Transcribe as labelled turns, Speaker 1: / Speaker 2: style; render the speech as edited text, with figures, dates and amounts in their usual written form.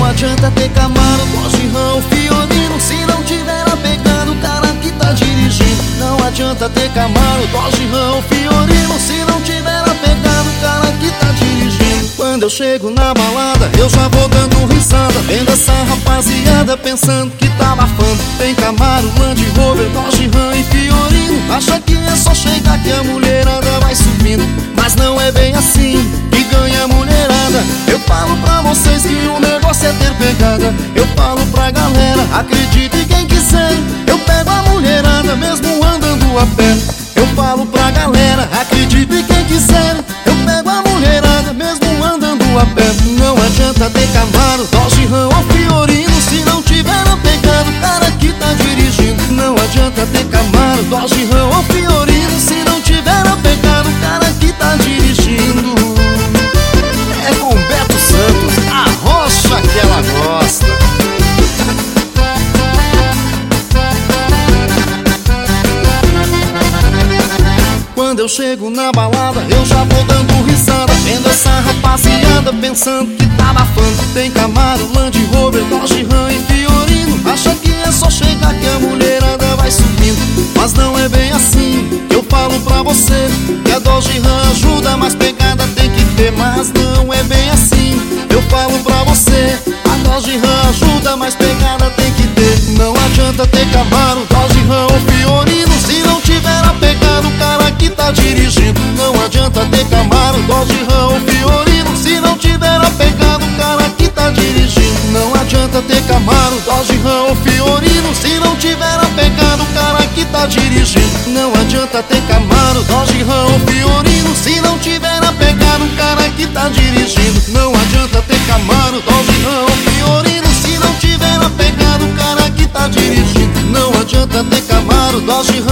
Speaker 1: adianta ter Camaro, Dodge Ram ou Fiorino se não tiver apegado o cara que tá dirigindo. Não adianta ter Camaro, Dodge Ram ou Fiorino se não tiver apegado o cara que tá dirigindo. Quando eu chego na balada, eu já vou dando risada, vendo essa rapaziada pensando que tá abafando. Tem Camaro, Land Rover, Dodge Ram e Fiorino, acha que é só chegar que a mulherada vai subindo. Mas não é bem assim que ganha a mulherada. Eu falo pra vocês que o negócio é ter pegada. Eu falo pra galera, acredite quem quiser, eu pego a mulherada mesmo andando a pé. Eu falo pra galera, acredite quem quiser, eu pego a mulherada mesmo andando a pé. Não adianta ter Camaro, Dodge Ram ou Fiorino se não tiver apegado o cara que tá dirigindo. Não adianta ter Camaro, Dodge Ram ou Fiorino se não tiver apegado o cara que tá dirigindo. É com Beto Santos, a rocha que ela gosta. Quando eu chego na balada, eu já vou dando risada, vendo essa rapaziada pensando que tá abafando. Tem Camaro, Land Rover, Dodge Ram e Fiorino, acha que é só chegar que a mulherada vai subindo. Mas não é bem assim, eu falo pra você que a Dodge Ram ajuda, mas pegada tem que ter. Mas não é bem assim, eu falo pra você, a Dodge Ram ajuda, mas pegada tem que ter. Não adianta ter Camaro, Dodge Ram ou Fiorino se não tiver apegado o cara que tá dirigindo. Não adianta ter Camaro, Dodge Ram ou Fiorino se não tiver apegado o cara que tá dirigindo. Não adianta ter Camaro, Dodge Ram ou Fiorino se não tiver apegado o cara que tá dirigindo. Não adianta ter Camaro, Dodge Ram ou Fiorino se não tiver apegado o cara que tá dirigindo. Não adianta ter Camaro, Dodge Ram ou Fiorino se não tiver apegado o cara que tá dirigindo. Não adianta ter Camaro, Dodge Ram